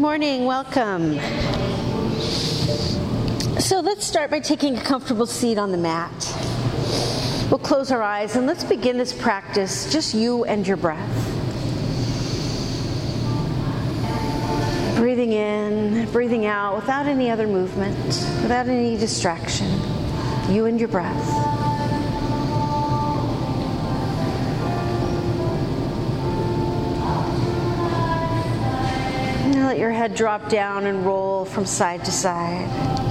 morning, welcome. So let's start by taking a comfortable seat on the mat. We'll close our eyes and let's begin this practice, just you and your breath. Breathing in, breathing out without any other movement, without any distraction. You and your breath. Now let your head drop down and roll from side to side.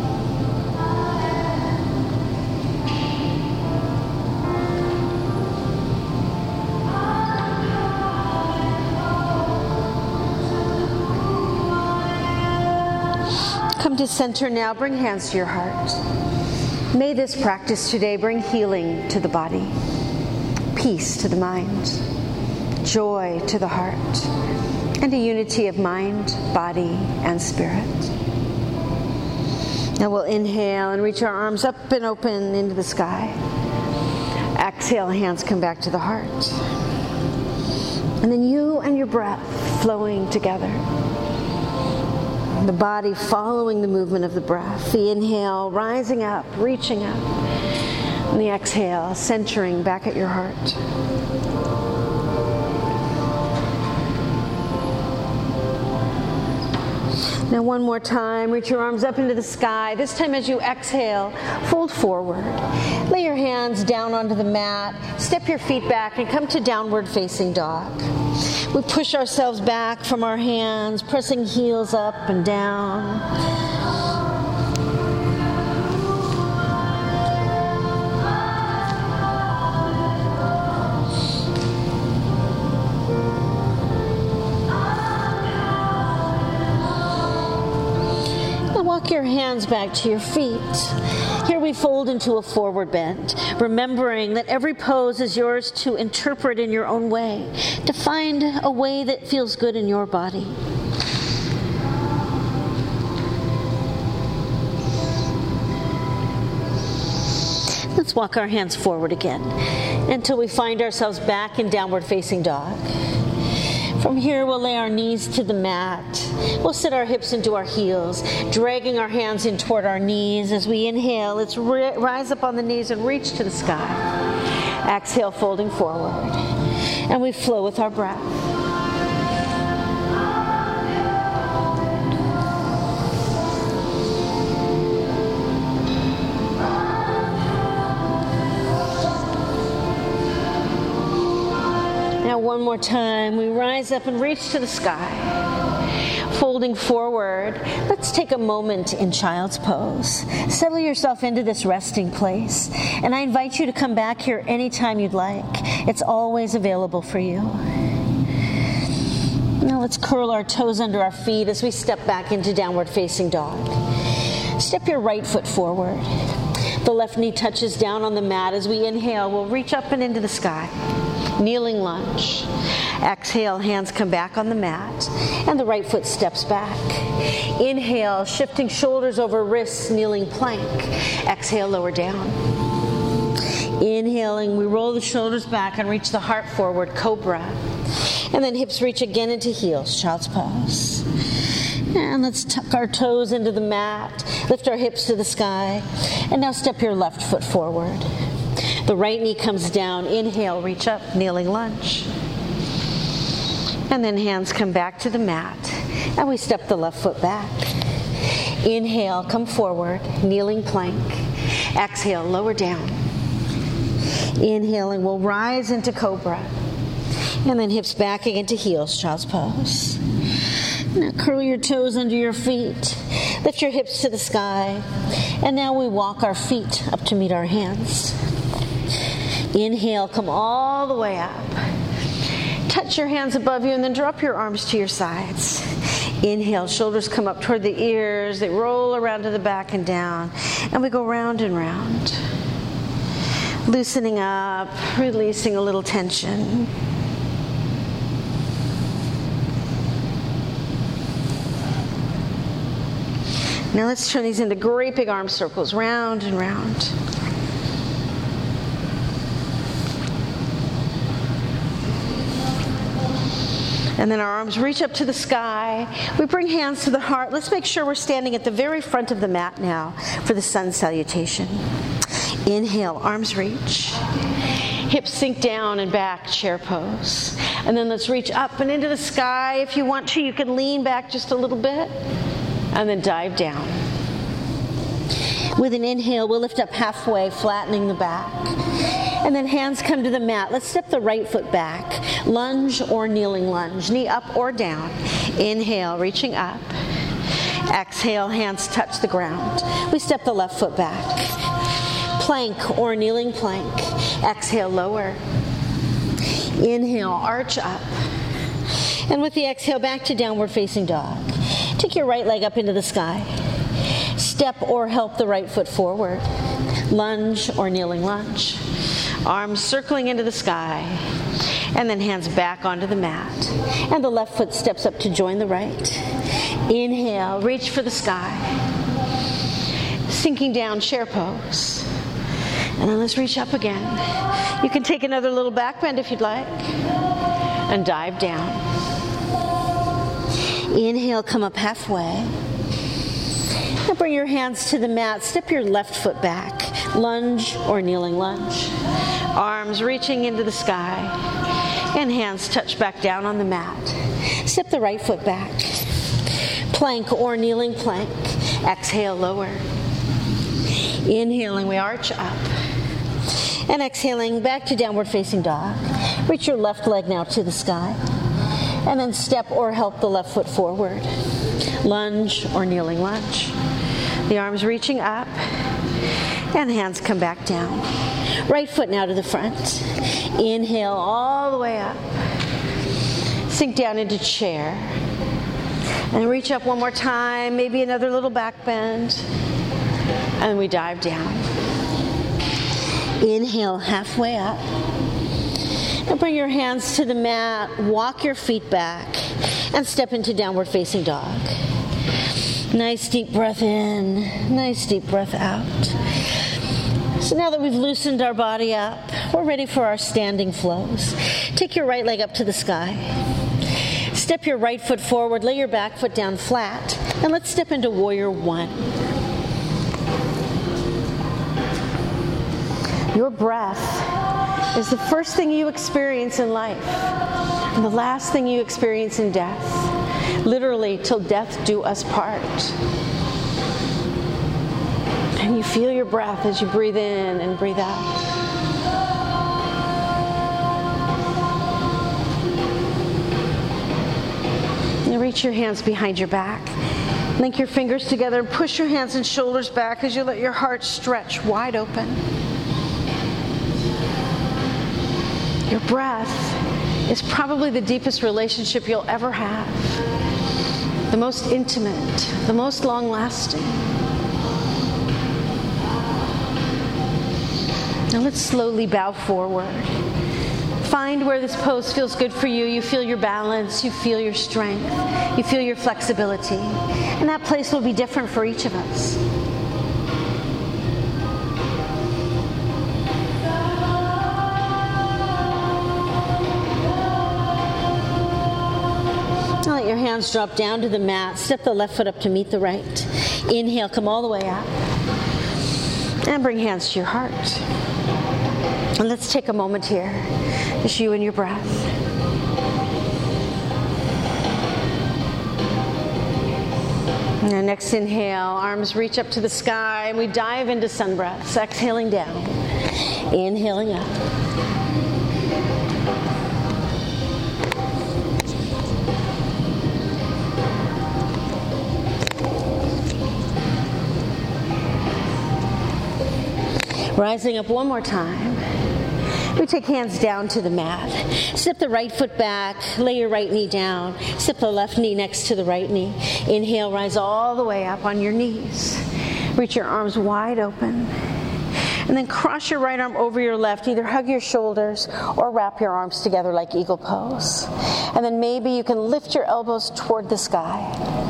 Come to center now. Bring hands to your heart. May this practice today bring healing to the body, peace to the mind, joy to the heart, and a unity of mind, body, and spirit. Now we'll inhale and reach our arms up and open into the sky. Exhale, hands come back to the heart. And then you and your breath flowing together. The body following the movement of the breath. The inhale, rising up, reaching up. And the exhale, centering back at your heart. Now one more time, reach your arms up into the sky. This time as you exhale, fold forward. Lay your hands down onto the mat. Step your feet back and come to downward facing dog. We push ourselves back from our hands, pressing heels up and down. Walk your hands back to your feet. Here we fold into a forward bend, remembering that every pose is yours to interpret in your own way, to find a way that feels good in your body. Let's walk our hands forward again until we find ourselves back in downward facing dog. From here, we'll lay our knees to the mat. We'll sit our hips into our heels, dragging our hands in toward our knees. As we inhale, let's rise up on the knees and reach to the sky. Exhale, folding forward. And we flow with our breath. Now one more time, we rise up and reach to the sky. Folding forward, let's take a moment in child's pose. Settle yourself into this resting place. And I invite you to come back here anytime you'd like. It's always available for you. Now let's curl our toes under our feet as we step back into downward facing dog. Step your right foot forward. The left knee touches down on the mat. As we inhale, we'll reach up and into the sky. Kneeling lunge. Exhale, hands come back on the mat, and the right foot steps back. Inhale, shifting shoulders over wrists, kneeling plank. Exhale, lower down. Inhaling, we roll the shoulders back and reach the heart forward, cobra. And then hips reach again into heels, child's pose. And let's tuck our toes into the mat, lift our hips to the sky, and now step your left foot forward. The right knee comes down. Inhale, reach up, kneeling lunge. And then hands come back to the mat. And we step the left foot back. Inhale, come forward, kneeling plank. Exhale, lower down. Inhaling, we'll rise into cobra. And then hips back again to heels, child's pose. Now curl your toes under your feet. Lift your hips to the sky. And now we walk our feet up to meet our hands. Inhale, come all the way up. Touch your hands above you and then drop your arms to your sides. Inhale, shoulders come up toward the ears. They roll around to the back and down. And we go round and round. Loosening up, releasing a little tension. Now let's turn these into great big arm circles, round and round. And then our arms reach up to the sky. We bring hands to the heart. Let's make sure we're standing at the very front of the mat now for the sun salutation. Inhale, arms reach. Hips sink down and back, chair pose. And then let's reach up and into the sky. If you want to, you can lean back just a little bit. And then dive down. With an inhale, we'll lift up halfway, flattening the back. And then hands come to the mat. Let's step the right foot back. Lunge or kneeling lunge. Knee up or down. Inhale, reaching up. Exhale, hands touch the ground. We step the left foot back. Plank or kneeling plank. Exhale, lower. Inhale, arch up. And with the exhale, back to downward facing dog. Take your right leg up into the sky. Step or help the right foot forward. Lunge or kneeling lunge. Arms circling into the sky. And then hands back onto the mat. And the left foot steps up to join the right. Inhale, reach for the sky. Sinking down, chair pose. And then let's reach up again. You can take another little back bend if you'd like. And dive down. Inhale, come up halfway. Now bring your hands to the mat. Step your left foot back. Lunge or kneeling lunge. Arms reaching into the sky. And hands touch back down on the mat. Step the right foot back. Plank or kneeling plank. Exhale, lower. Inhaling, we arch up. And exhaling, back to downward facing dog. Reach your left leg now to the sky. And then step or help the left foot forward. Lunge or kneeling lunge. The arms reaching up. And hands come back down. Right foot now to the front. Inhale all the way up. Sink down into chair. And reach up one more time. Maybe another little back bend. And we dive down. Inhale, halfway up. And bring your hands to the mat. Walk your feet back. And step into downward facing dog. Nice deep breath in. Nice deep breath out. So now that we've loosened our body up, we're ready for our standing flows. Take your right leg up to the sky. Step your right foot forward. Lay your back foot down flat. And let's step into warrior one. Your breath is the first thing you experience in life and the last thing you experience in death. Literally, till death do us part. And you feel your breath as you breathe in and breathe out. And reach your hands behind your back. Link your fingers together and push your hands and shoulders back as you let your heart stretch wide open. Your breath is probably the deepest relationship you'll ever have. The most intimate, the most long-lasting. Now let's slowly bow forward. Find where this pose feels good for you. You feel your balance, you feel your strength, you feel your flexibility. And that place will be different for each of us. Now let your hands drop down to the mat. Step the left foot up to meet the right. Inhale, come all the way up. And bring hands to your heart. And let's take a moment here, just you and your breath. Now next inhale, arms reach up to the sky, and we dive into sun breaths, exhaling down, inhaling up. Rising up one more time. We take hands down to the mat. Step the right foot back. Lay your right knee down. Step the left knee next to the right knee. Inhale, rise all the way up on your knees. Reach your arms wide open. And then cross your right arm over your left. Either hug your shoulders or wrap your arms together like eagle pose. And then maybe you can lift your elbows toward the sky.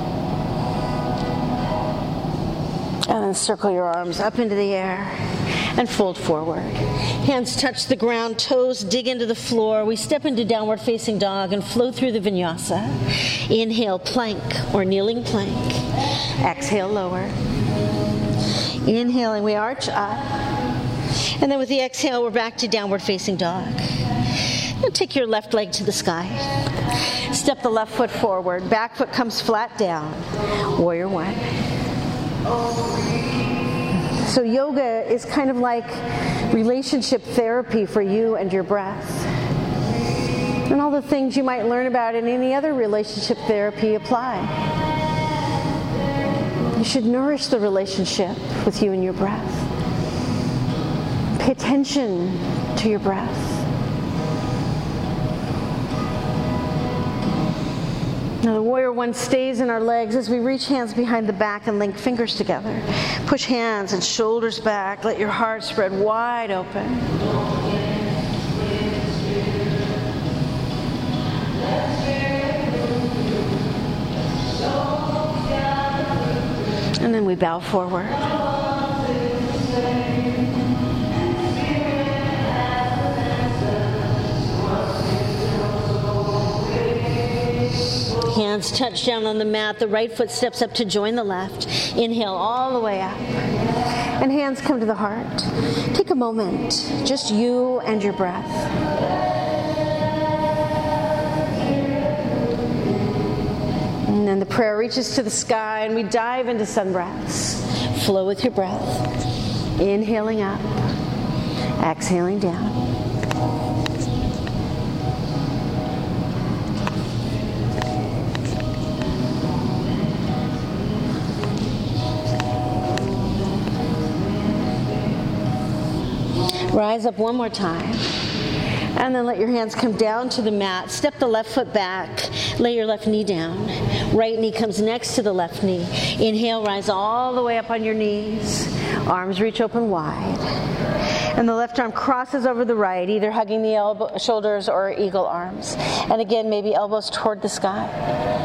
And then circle your arms up into the air. And and fold forward. Hands touch the ground, toes dig into the floor. We step into downward facing dog and flow through the vinyasa. Inhale, plank or kneeling plank. Exhale, lower. Inhaling, we arch up. And then with the exhale, we're back to downward facing dog. Now take your left leg to the sky. Step the left foot forward. Back foot comes flat down. Warrior one. So yoga is kind of like relationship therapy for you and your breath. And all the things you might learn about in any other relationship therapy apply. You should nourish the relationship with you and your breath. Pay attention to your breath. Now the warrior one stays in our legs as we reach hands behind the back and link fingers together. Push hands and shoulders back. Let your heart spread wide open. And then we bow forward. Hands touch down on the mat. The right foot steps up to join the left. Inhale all the way up. And hands come to the heart. Take a moment, just you and your breath. And then the prayer reaches to the sky and we dive into sun breaths. Flow with your breath. Inhaling up. Exhaling down. Rise up one more time. And then let your hands come down to the mat. Step the left foot back. Lay your left knee down. Right knee comes next to the left knee. Inhale, rise all the way up on your knees. Arms reach open wide. And the left arm crosses over the right, either hugging the shoulders or eagle arms. And again, maybe elbows toward the sky.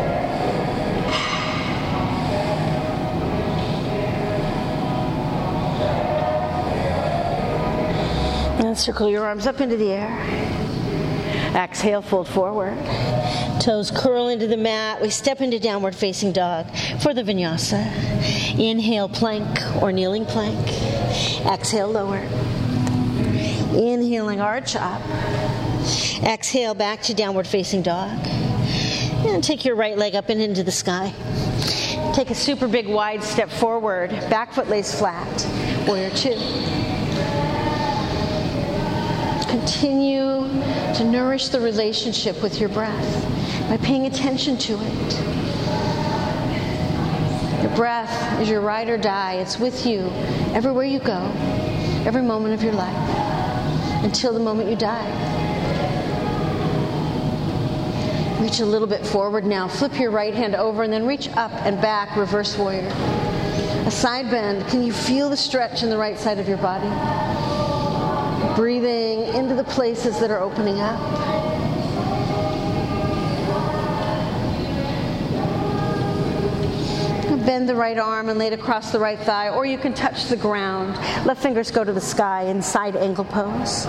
And circle your arms up into the air. Exhale, fold forward. Toes curl into the mat. We step into downward facing dog for the vinyasa. Inhale, plank or kneeling plank. Exhale, lower. Inhaling, arch up. Exhale, back to downward facing dog. And take your right leg up and into the sky. Take a super big wide step forward. Back foot lays flat. Warrior two. Continue to nourish the relationship with your breath by paying attention to it. Your breath is your ride or die. It's with you everywhere you go, every moment of your life, until the moment you die. Reach a little bit forward now. Flip your right hand over and then reach up and back, reverse warrior. A side bend. Can you feel the stretch in the right side of your body? Breathing into the places that are opening up. Bend the right arm and lay it across the right thigh, or you can touch the ground. Left fingers go to the sky in side angle pose.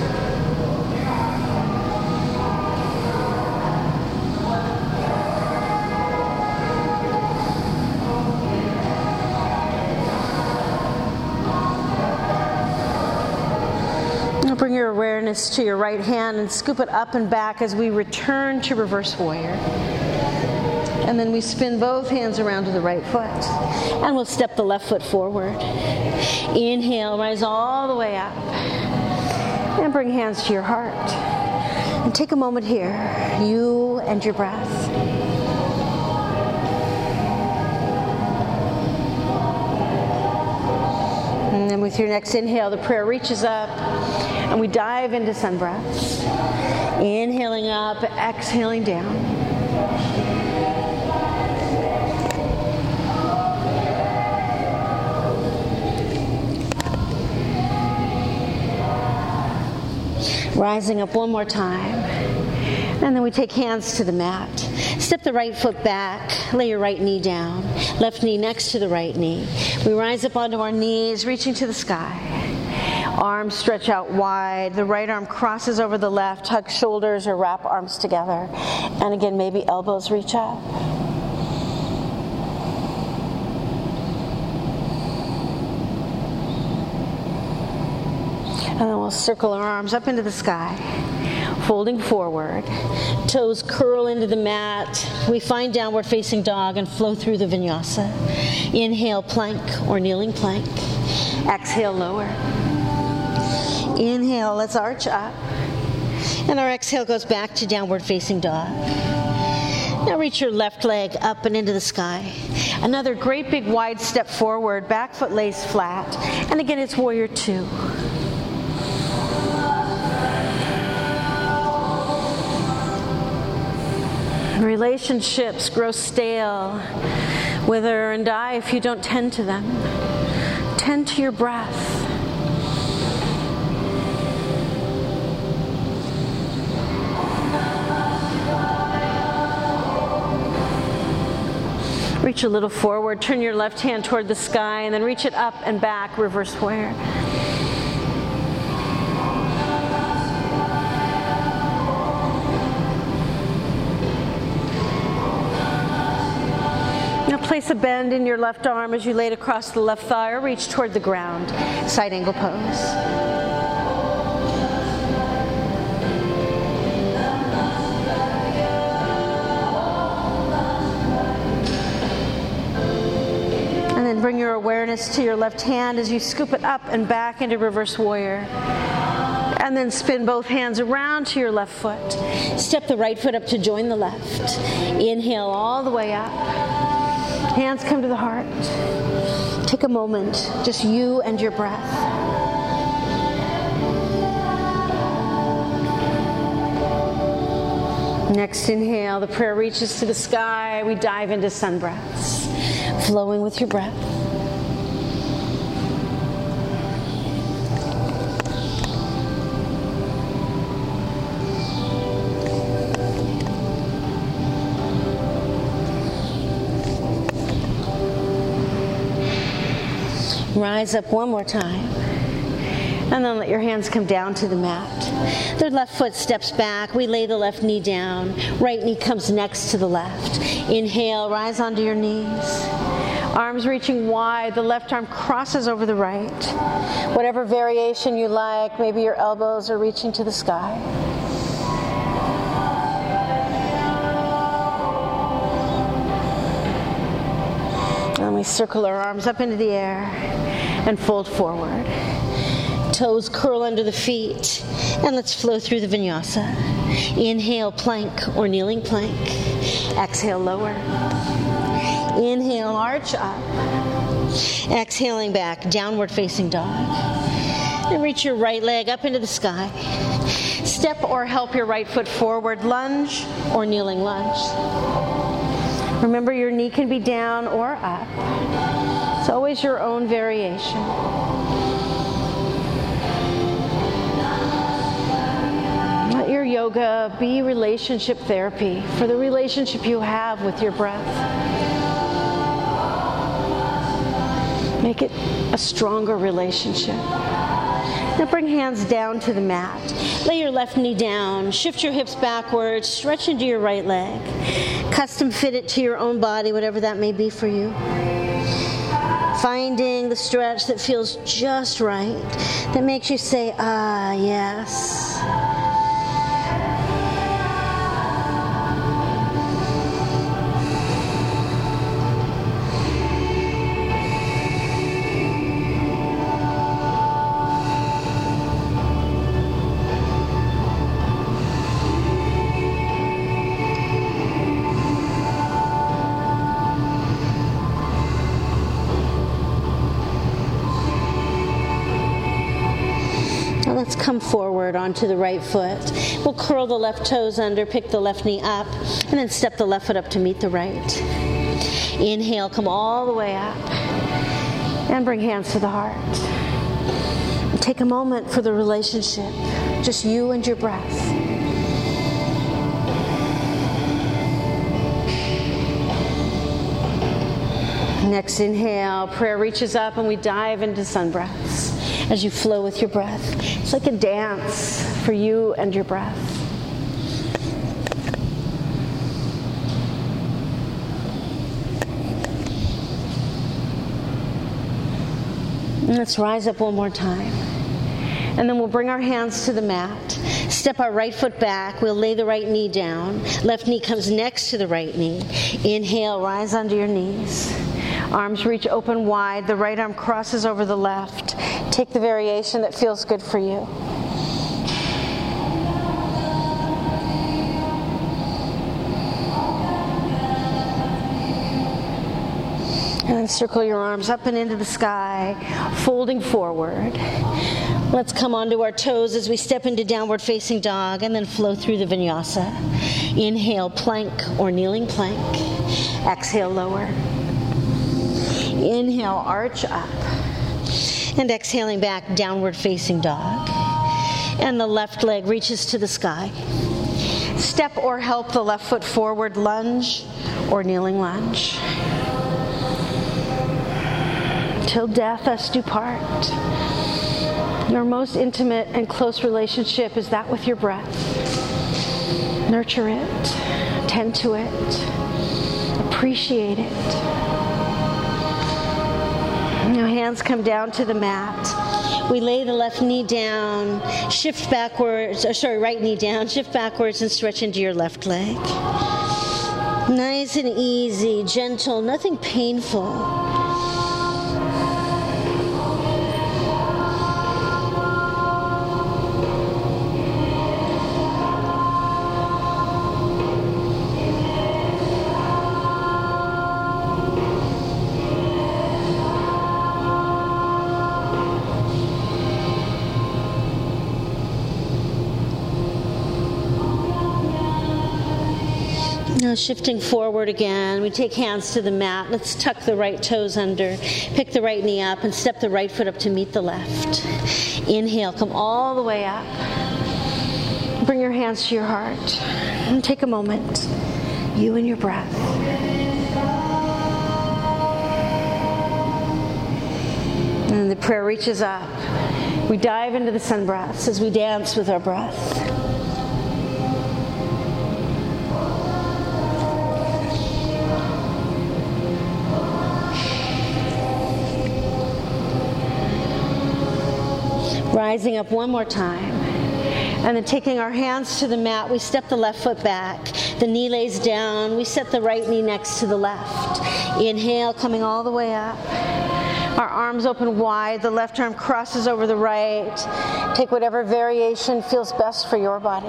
Bring your awareness to your right hand and scoop it up and back as we return to reverse warrior. And then we spin both hands around to the right foot. And we'll step the left foot forward. Inhale, rise all the way up. And bring hands to your heart. And take a moment here, you and your breath. And then with your next inhale, the prayer reaches up. And we dive into sun breaths. Inhaling up, exhaling down. Rising up one more time. And then we take hands to the mat. Step the right foot back. Lay your right knee down. Left knee next to the right knee. We rise up onto our knees, reaching to the sky. Arms stretch out wide. The right arm crosses over the left. Hug shoulders or wrap arms together. And again, maybe elbows reach up. And then we'll circle our arms up into the sky, folding forward. Toes curl into the mat. We find downward facing dog and flow through the vinyasa. Inhale, plank or kneeling plank. Exhale, lower. Inhale, let's arch up. And our exhale goes back to downward facing dog. Now reach your left leg up and into the sky. Another great big wide step forward. Back foot lays flat. And again, it's warrior two. Relationships grow stale, wither and die if you don't tend to them. Tend to your breath. Reach a little forward, turn your left hand toward the sky, and then reach it up and back, reverse warrior. Place a bend in your left arm as you lay it across the left thigh or reach toward the ground. Side angle pose. And then bring your awareness to your left hand as you scoop it up and back into reverse warrior. And then spin both hands around to your left foot. Step the right foot up to join the left. Inhale all the way up. Hands come to the heart. Take a moment, just you and your breath. Next inhale, the prayer reaches to the sky. We dive into sun breaths, flowing with your breath. Rise up one more time. And then let your hands come down to the mat. The left foot steps back. We lay the left knee down. Right knee comes next to the left. Inhale, rise onto your knees. Arms reaching wide. The left arm crosses over the right. Whatever variation you like. Maybe your elbows are reaching to the sky. And we circle our arms up into the air and fold forward. Toes curl under the feet. And let's flow through the vinyasa. Inhale, plank or kneeling plank. Exhale, lower. Inhale, arch up. Exhaling back, downward facing dog. And reach your right leg up into the sky. Step or help your right foot forward, lunge or kneeling lunge. Remember, your knee can be down or up. It's always your own variation. Let your yoga be relationship therapy for the relationship you have with your breath. Make it a stronger relationship. Now bring hands down to the mat. Lay your left knee down. Shift your hips backwards. Stretch into your right leg. Custom fit it to your own body, whatever that may be for you. Finding the stretch that feels just right, that makes you say, ah, yes. Let's come forward onto the right foot. We'll curl the left toes under, pick the left knee up, and then step the left foot up to meet the right. Inhale, come all the way up, and bring hands to the heart. Take a moment for the relationship, just you and your breath. Next inhale, prayer reaches up and we dive into sun breaths. as you flow with your breath. It's like a dance for you and your breath. And let's rise up one more time. And then we'll bring our hands to the mat. Step our right foot back. We'll lay the right knee down. Left knee comes next to the right knee. Inhale, rise onto your knees. Arms reach open wide. The right arm crosses over the left. Take the variation that feels good for you. And then circle your arms up and into the sky, folding forward. Let's come onto our toes as we step into downward facing dog and then flow through the vinyasa. Inhale, plank or kneeling plank. Exhale, lower. Inhale, arch up. And exhaling back, downward facing dog. And the left leg reaches to the sky. Step or help the left foot forward, lunge or kneeling lunge. Till death us do part. Your most intimate and close relationship is that with your breath. Nurture it, tend to it, appreciate it. Now hands come down to the mat. We lay the left knee down, shift backwards, right knee down, shift backwards and stretch into your left leg. Nice and easy, gentle, nothing painful. Now shifting forward again, we take hands to the mat. Let's tuck the right toes under, pick the right knee up, and step the right foot up to meet the left. Inhale, come all the way up. Bring your hands to your heart. And take a moment, you and your breath. And the prayer reaches up. We dive into the sun breaths as we dance with our breath. Rising up one more time. And then taking our hands to the mat, we step the left foot back. The knee lays down. We set the right knee next to the left. Inhale, coming all the way up. Our arms open wide. The left arm crosses over the right. Take whatever variation feels best for your body.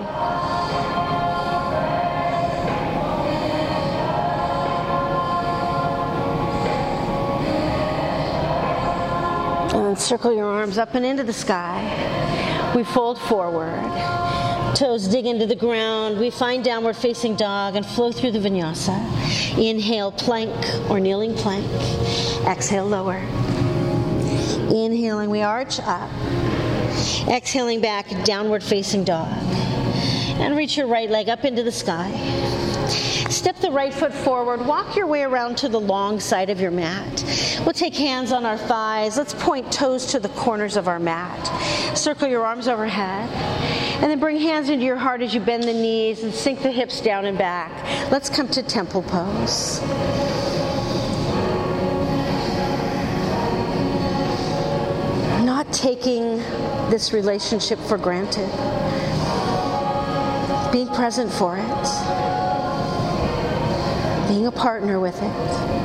And then circle your arms up and into the sky. We fold forward. Toes dig into the ground. We find downward facing dog and flow through the vinyasa. Inhale, plank or kneeling plank. Exhale, lower. Inhaling, we arch up. Exhaling back, downward facing dog. And reach your right leg up into the sky. Step the right foot forward. Walk your way around to the long side of your mat. We'll take hands on our thighs. Let's point toes to the corners of our mat. Circle your arms overhead. And then bring hands into your heart as you bend the knees and sink the hips down and back. Let's come to temple pose. Not taking this relationship for granted. Being present for it. Being a partner with it.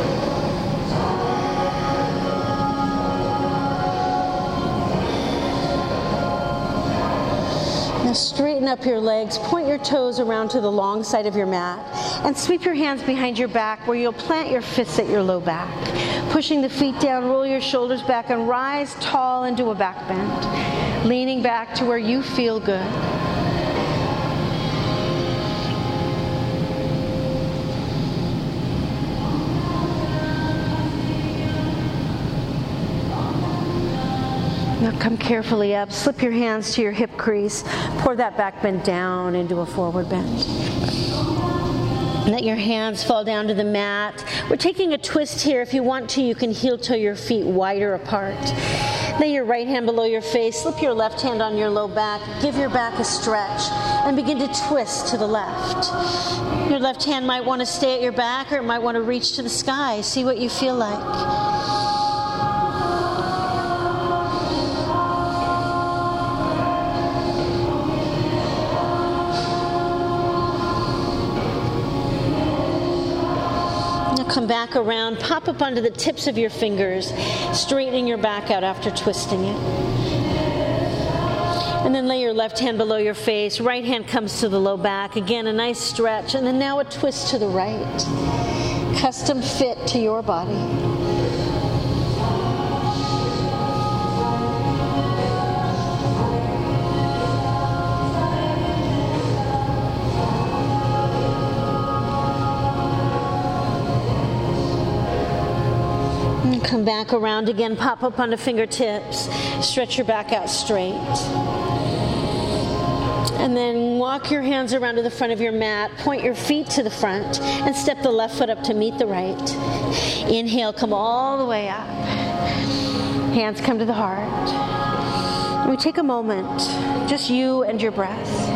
Now straighten up your legs, point your toes around to the long side of your mat, and sweep your hands behind your back where you'll plant your fists at your low back. Pushing the feet down, roll your shoulders back and rise tall into a back bend, leaning back to where you feel good. Now come carefully up, slip your hands to your hip crease, pour that back bend down into a forward bend. Let your hands fall down to the mat. We're taking a twist here. If you want to, you can heel toe your feet wider apart. Lay your right hand below your face, slip your left hand on your low back, give your back a stretch, and begin to twist to the left. Your left hand might want to stay at your back, or it might want to reach to the sky. See what you feel like. Come back around, pop up onto the tips of your fingers, straightening your back out after twisting it. And then lay your left hand below your face, right hand comes to the low back. Again, a nice stretch, and then now a twist to the right. Custom fit to your body. Come back around again, pop up onto fingertips, stretch your back out straight. And then walk your hands around to the front of your mat, point your feet to the front, and step the left foot up to meet the right. Inhale, come all the way up. Hands come to the heart. And we take a moment, just you and your breath.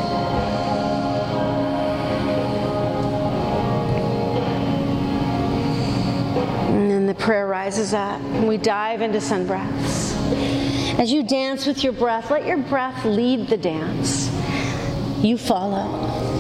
And then the prayer rises up, and we dive into sun breaths. As you dance with your breath, let your breath lead the dance. You follow.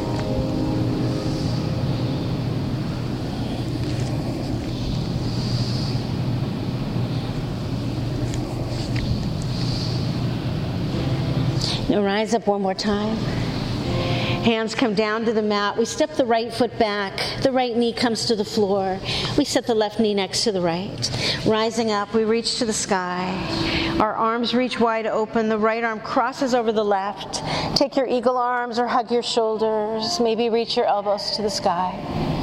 Now rise up one more time. Hands come down to the mat. We step the right foot back. The right knee comes to the floor. We set the left knee next to the right. Rising up, we reach to the sky. Our arms reach wide open. The right arm crosses over the left. Take your eagle arms or hug your shoulders. Maybe reach your elbows to the sky.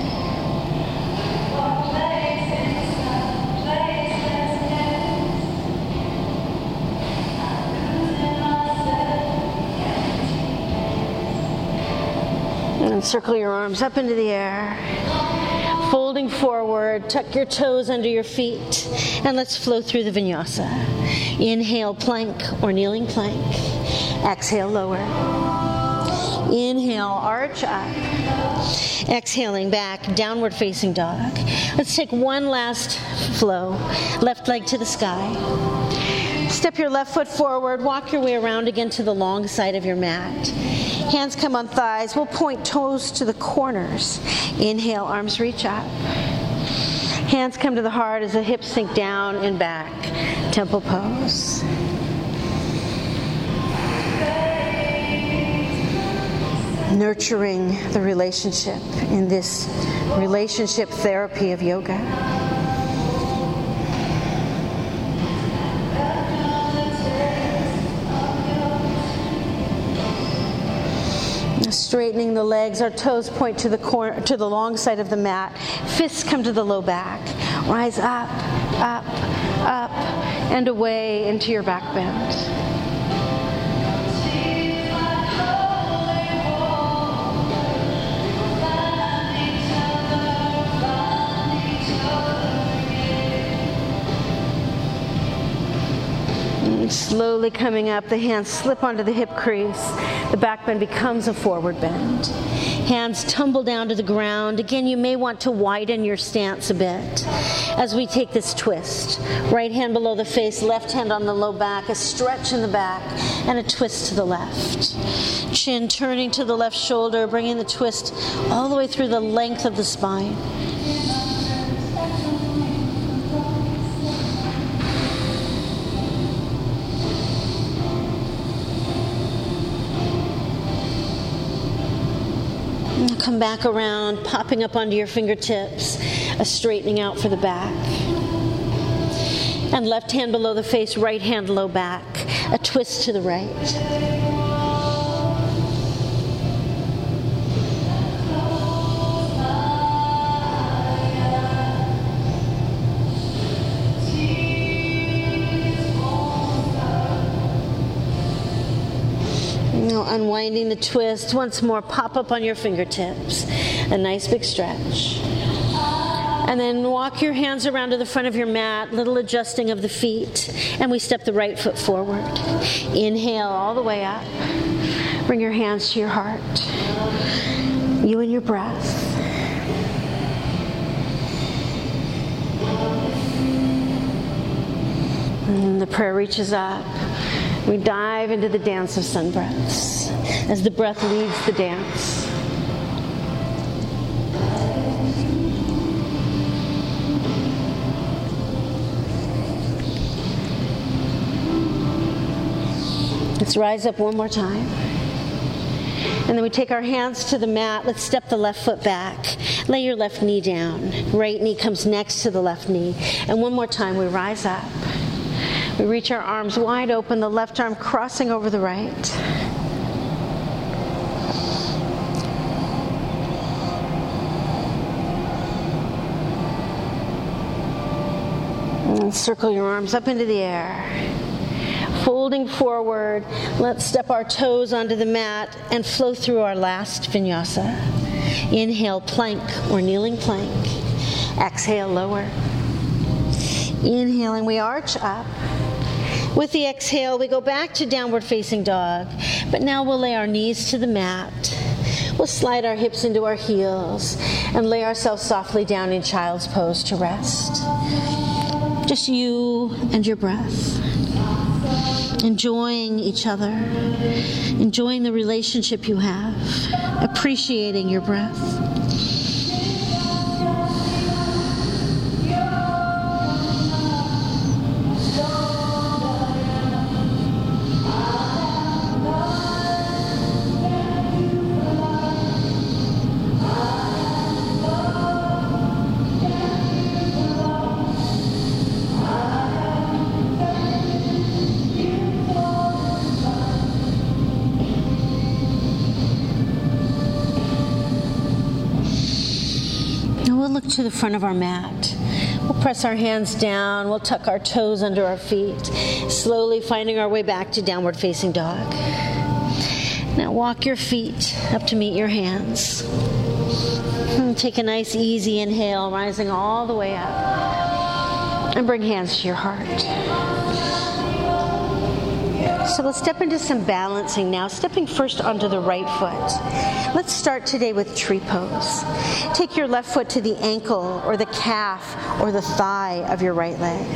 And circle your arms up into the air. Folding forward, tuck your toes under your feet, and let's flow through the vinyasa. Inhale, plank or kneeling plank. Exhale, lower. Inhale, arch up. Exhaling back, downward facing dog. Let's take one last flow. Left leg to the sky. Step your left foot forward, walk your way around again to the long side of your mat. Hands come on thighs. We'll point toes to the corners. Inhale, arms reach up. Hands come to the heart as the hips sink down and back. Temple pose. Nurturing the relationship in this relationship therapy of yoga. Straightening the legs, our toes point to the corner, to the long side of the mat. Fists come to the low back. Rise up, up, up, and away into your back bend. Slowly coming up, the hands slip onto the hip crease. The back bend becomes a forward bend. Hands tumble down to the ground. Again, you may want to widen your stance a bit as we take this twist. Right hand below the face, left hand on the low back, a stretch in the back, and a twist to the left. Chin turning to the left shoulder, bringing the twist all the way through the length of the spine. Come back around, popping up onto your fingertips, a straightening out for the back. And left hand below the face, right hand low back, a twist to the right. Unwinding the twist. Once more, pop up on your fingertips. A nice big stretch. And then walk your hands around to the front of your mat, little adjusting of the feet. And we step the right foot forward. Inhale all the way up. Bring your hands to your heart. You and your breath. And the prayer reaches up. We dive into the dance of sun breaths as the breath leads the dance. Let's rise up one more time. And then we take our hands to the mat. Let's step the left foot back. Lay your left knee down. Right knee comes next to the left knee. And one more time, we rise up. We reach our arms wide open, the left arm crossing over the right. And circle your arms up into the air. Folding forward, let's step our toes onto the mat and flow through our last vinyasa. Inhale, plank or kneeling plank. Exhale, lower. Inhaling, we arch up. With the exhale, we go back to downward facing dog. But now we'll lay our knees to the mat. We'll slide our hips into our heels and lay ourselves softly down in child's pose to rest. Just you and your breath. Enjoying each other, enjoying the relationship you have, appreciating your breath. To the front of our mat. We'll press our hands down. We'll tuck our toes under our feet, slowly finding our way back to downward facing dog. Now walk your feet up to meet your hands. And take a nice easy inhale, rising all the way up. And bring hands to your heart. So let's step into some balancing now, stepping first onto the right foot. Let's start today with tree pose. Take your left foot to the ankle or the calf or the thigh of your right leg.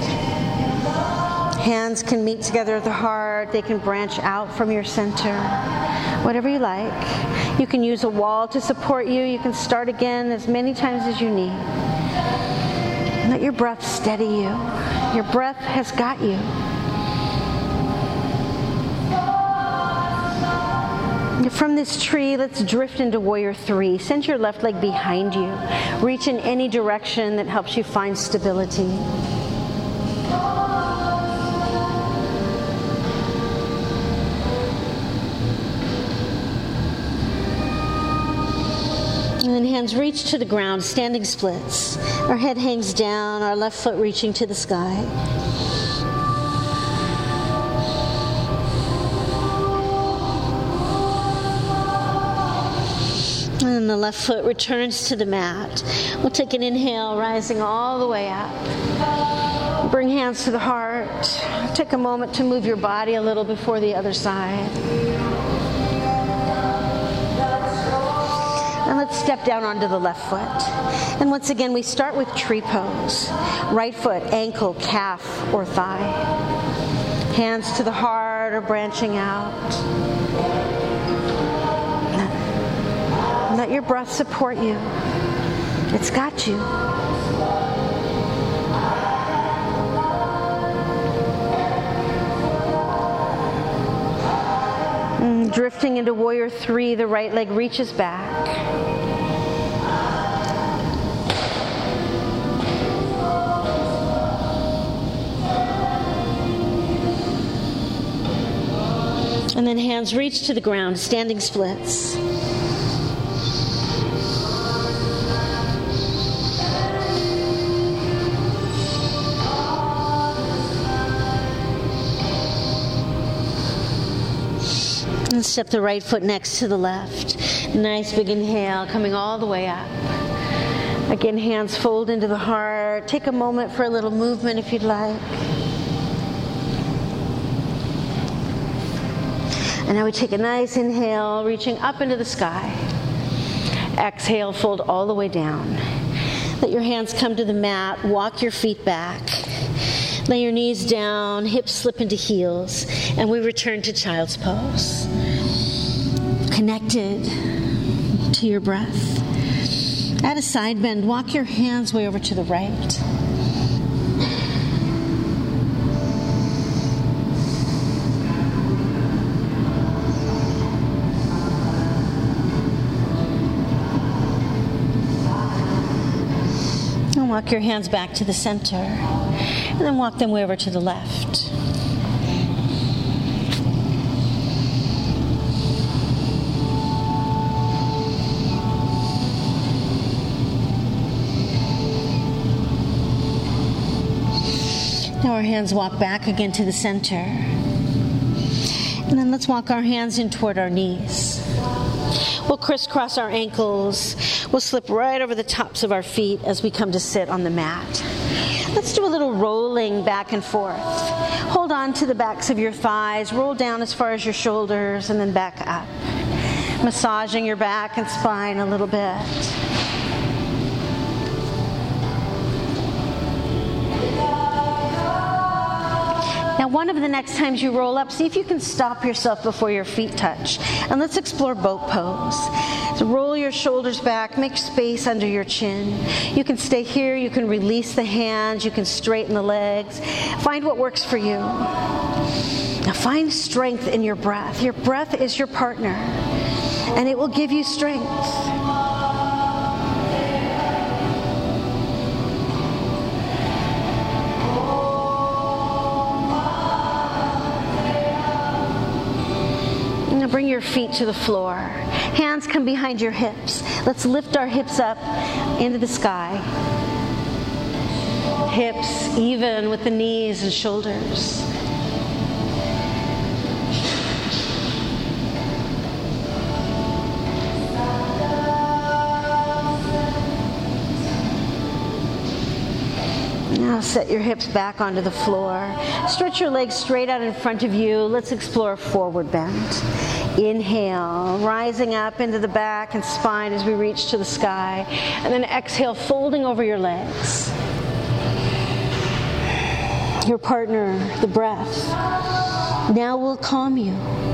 Hands can meet together at the heart. They can branch out from your center. Whatever you like. You can use a wall to support you. You can start again as many times as you need. Let your breath steady you. Your breath has got you. From this tree, let's drift into Warrior 3. Send your left leg behind you. Reach in any direction that helps you find stability. And then hands reach to the ground, standing splits. Our head hangs down, our left foot reaching to the sky. And the left foot returns to the mat. We'll take an inhale, rising all the way up. Bring hands to the heart. Take a moment to move your body a little before the other side. And let's step down onto the left foot. And once again, we start with tree pose. Right foot, ankle, calf, or thigh. Hands to the heart or branching out. Let your breath support you. It's got you. Drifting into Warrior 3, the right leg reaches back. And then hands reach to the ground, standing splits. And step the right foot next to the left. Nice big inhale, coming all the way up. Again, hands fold into the heart. Take a moment for a little movement if you'd like. And now we take a nice inhale, reaching up into the sky. Exhale, fold all the way down. Let your hands come to the mat. Walk your feet back. Lay your knees down, hips slip into heels, and we return to child's pose. Connected to your breath. Add a side bend. Walk your hands way over to the right. And walk your hands back to the center. And then walk them way over to the left. Now our hands walk back again to the center. And then let's walk our hands in toward our knees. We'll crisscross our ankles. We'll slip right over the tops of our feet as we come to sit on the mat. Let's do a little rolling back and forth. Hold on to the backs of your thighs. Roll down as far as your shoulders and then back up. Massaging your back and spine a little bit. Now, one of the next times you roll up, see if you can stop yourself before your feet touch. And let's explore boat pose. So roll your shoulders back, make space under your chin. You can stay here, you can release the hands, you can straighten the legs. Find what works for you. Now find strength in your breath. Your breath is your partner, and it will give you strength. Bring your feet to the floor. Hands come behind your hips. Let's lift our hips up into the sky. Hips even with the knees and shoulders. Now set your hips back onto the floor. Stretch your legs straight out in front of you. Let's explore forward bend. Inhale, rising up into the back and spine as we reach to the sky. And then exhale, folding over your legs. Your partner, the breath, now will calm you.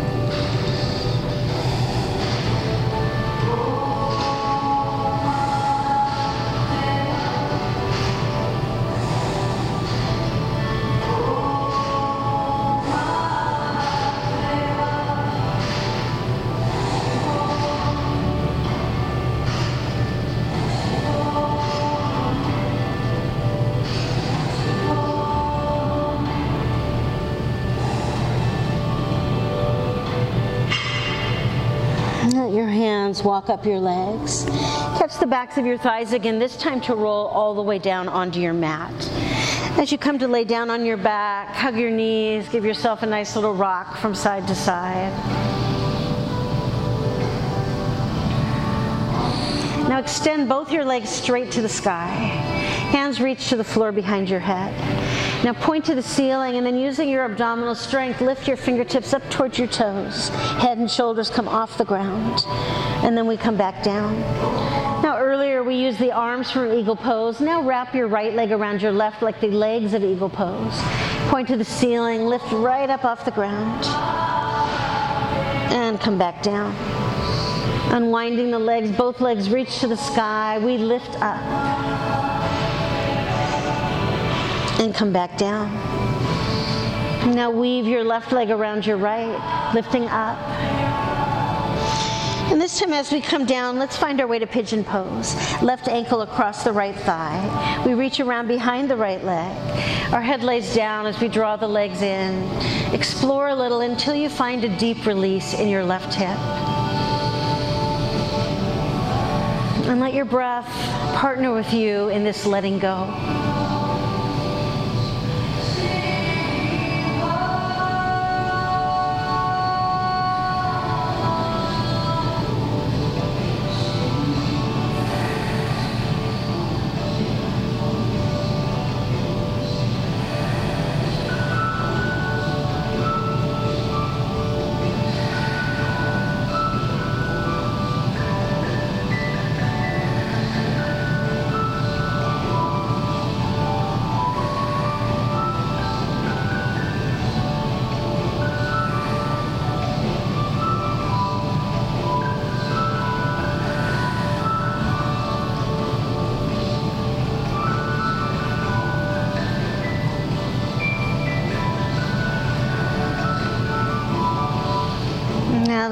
Let your hands walk up your legs. Catch the backs of your thighs again, this time to roll all the way down onto your mat. As you come to lay down on your back, hug your knees, give yourself a nice little rock from side to side. Now extend both your legs straight to the sky. Hands reach to the floor behind your head. Now point to the ceiling, and then using your abdominal strength, lift your fingertips up towards your toes. Head and shoulders come off the ground. And then we come back down. Now earlier we used the arms from eagle pose. Now wrap your right leg around your left like the legs of eagle pose. Point to the ceiling, lift right up off the ground. And come back down. Unwinding the legs, both legs reach to the sky. We lift up. And come back down. Now weave your left leg around your right, lifting up. And this time as we come down, let's find our way to pigeon pose. Left ankle across the right thigh. We reach around behind the right leg. Our head lays down as we draw the legs in. Explore a little until you find a deep release in your left hip. And let your breath partner with you in this letting go.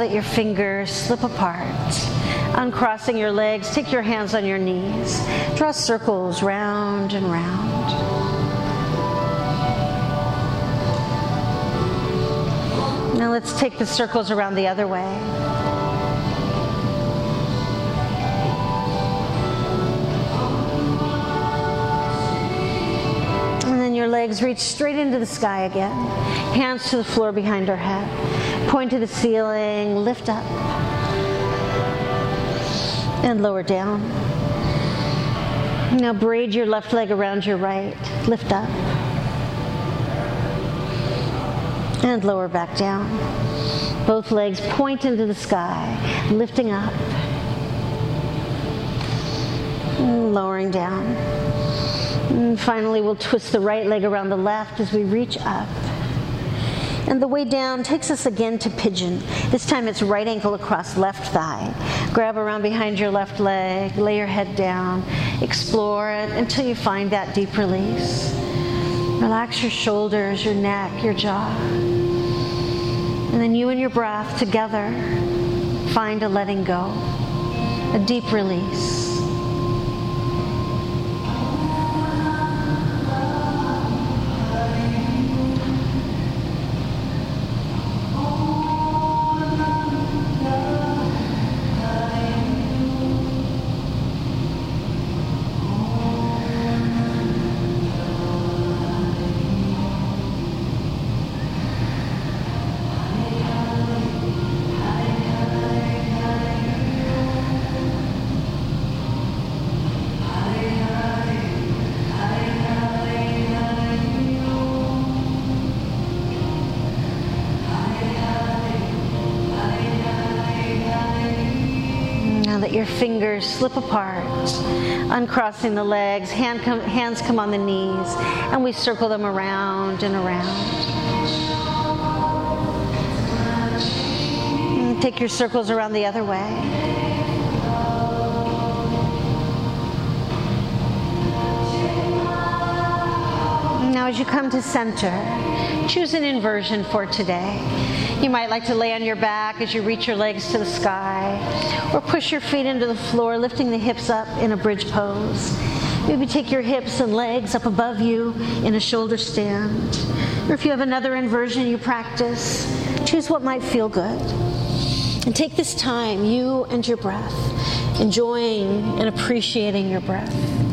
let your fingers slip apart. Uncrossing your legs, take your hands on your knees. Draw circles round and round. Now let's take the circles around the other way. And then your legs reach straight into the sky again. Hands to the floor behind our head. Point to the ceiling, lift up. And lower down. Now braid your left leg around your right. Lift up. And lower back down. Both legs point into the sky, lifting up. And lowering down. And finally, we'll twist the right leg around the left as we reach up. And the way down takes us again to pigeon. This time it's right ankle across left thigh. Grab around behind your left leg, lay your head down, explore it until you find that deep release. Relax your shoulders, your neck, your jaw. And then you and your breath together find a letting go, a deep release. Your fingers slip apart, uncrossing the legs, hands come on the knees, and we circle them around and around. And take your circles around the other way. Now as you come to center, choose an inversion for today. You might like to lay on your back as you reach your legs to the sky, or push your feet into the floor, lifting the hips up in a bridge pose. Maybe take your hips and legs up above you in a shoulder stand. Or if you have another inversion you practice, choose what might feel good. And take this time, you and your breath, enjoying and appreciating your breath.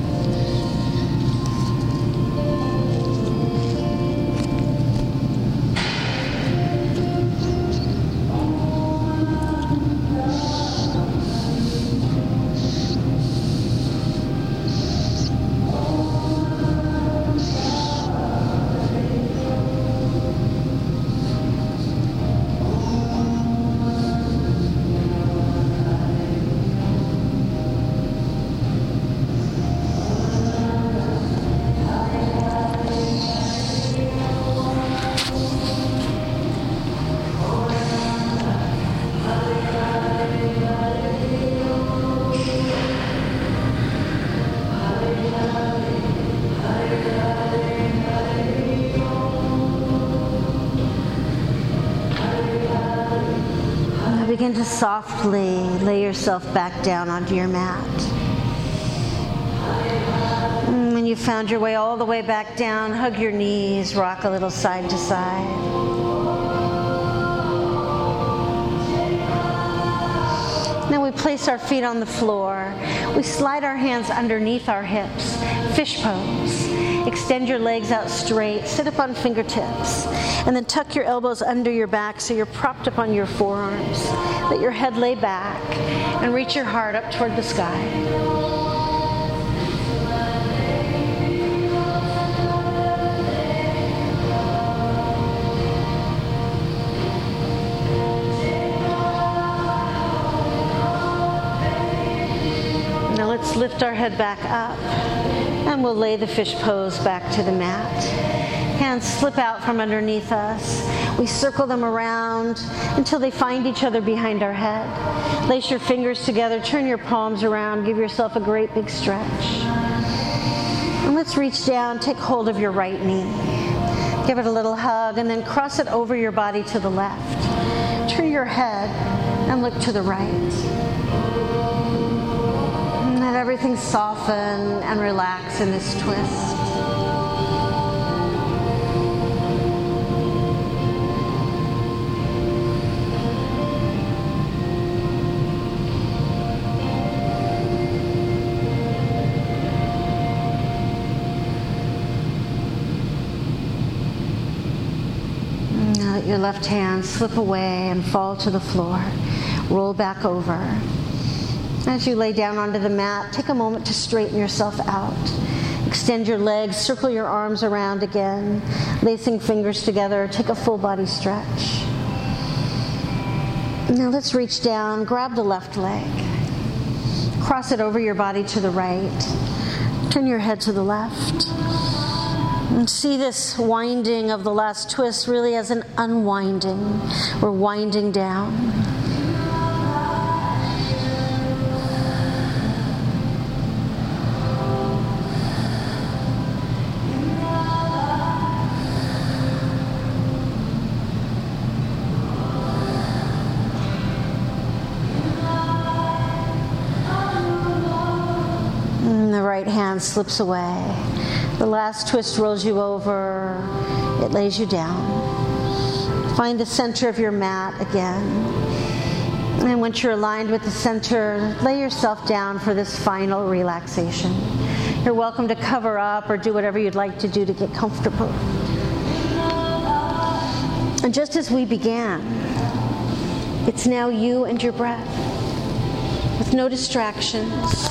Begin to softly lay yourself back down onto your mat. And when you've found your way all the way back down, hug your knees, rock a little side to side. Then we place our feet on the floor. We slide our hands underneath our hips, fish pose. Extend your legs out straight, sit up on fingertips, and then tuck your elbows under your back so you're propped up on your forearms. Let your head lay back and reach your heart up toward the sky. Now let's lift our head back up. And we'll lay the fish pose back to the mat. Hands slip out from underneath us. We circle them around until they find each other behind our head. Lace your fingers together, turn your palms around, give yourself a great big stretch. And let's reach down, take hold of your right knee. Give it a little hug and then cross it over your body to the left. turn your head and look to the right. And let everything soften and relax in this twist. Let your left hand slip away and fall to the floor. Roll back over. As you lay down onto the mat, take a moment to straighten yourself out. Extend your legs, circle your arms around again, lacing fingers together. Take a full body stretch. Now let's reach down, grab the left leg. Cross it over your body to the right. Turn your head to the left. And see this winding of the last twist really as an unwinding. We're winding down. And the right hand slips away. The last twist rolls you over. It lays you down. Find the center of your mat again. And once you're aligned with the center, lay yourself down for this final relaxation. You're welcome to cover up or do whatever you'd like to do to get comfortable. And just as we began, it's now you and your breath, with no distractions.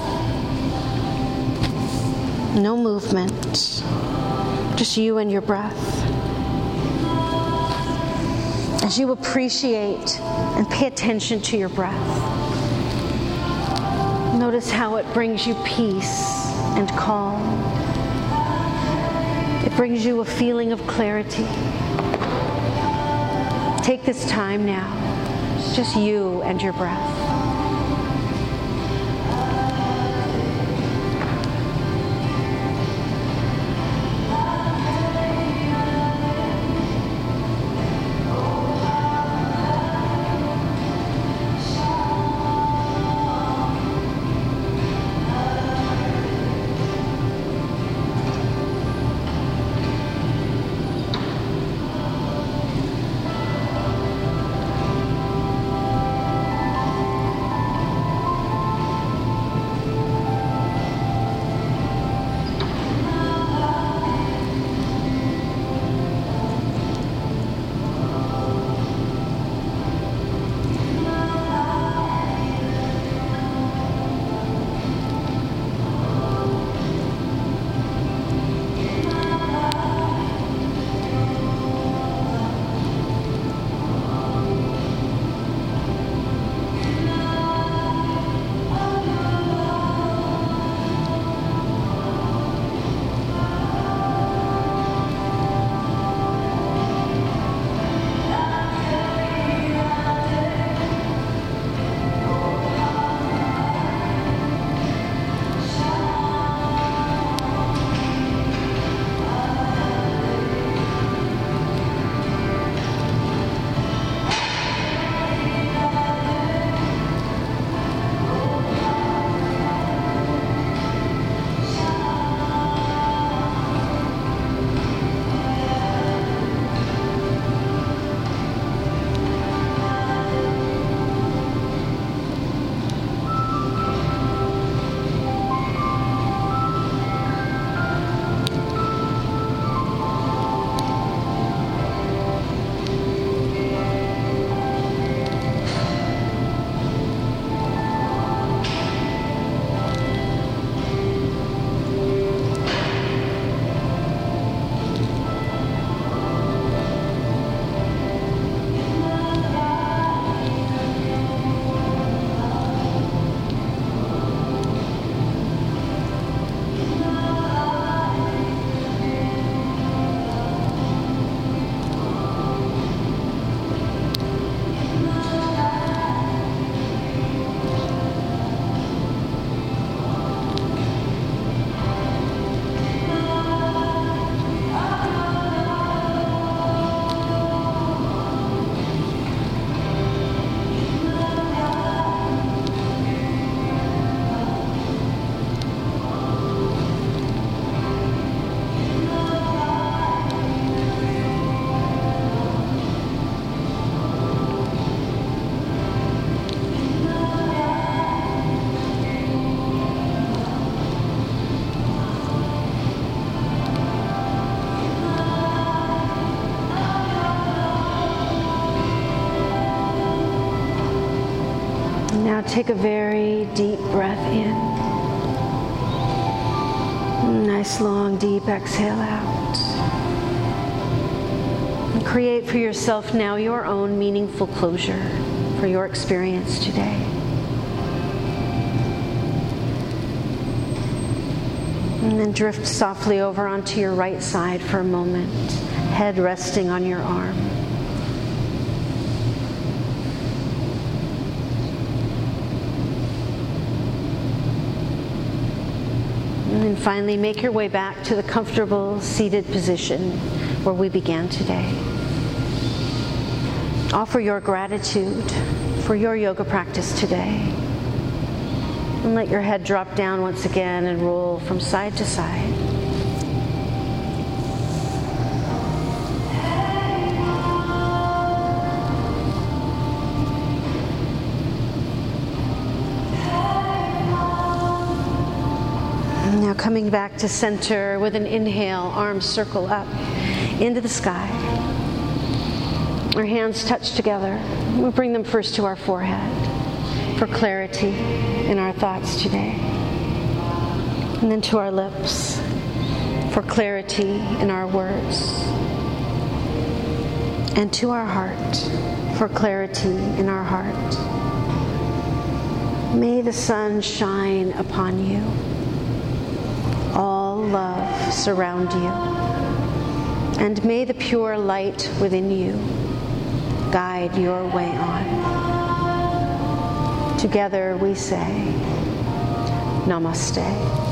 No movement, just you and your breath. As you appreciate and pay attention to your breath, notice how it brings you peace and calm. It brings you a feeling of clarity. Take this time now, just you and your breath. Now take a very deep breath in. Nice long deep exhale out. And create for yourself now your own meaningful closure for your experience today. And then drift softly over onto your right side for a moment, head resting on your arm. And then finally make your way back to the comfortable seated position where we began today. Offer your gratitude for your yoga practice today. And let your head drop down once again and roll from side to side. Now coming back to center with an inhale, arms circle up into the sky. Our hands touch together. We bring them first to our forehead for clarity in our thoughts today. And then to our lips for clarity in our words. And to our heart for clarity in our heart. May the sun shine upon you. All love surround you. And may the pure light within you guide your way on. Together we say, Namaste.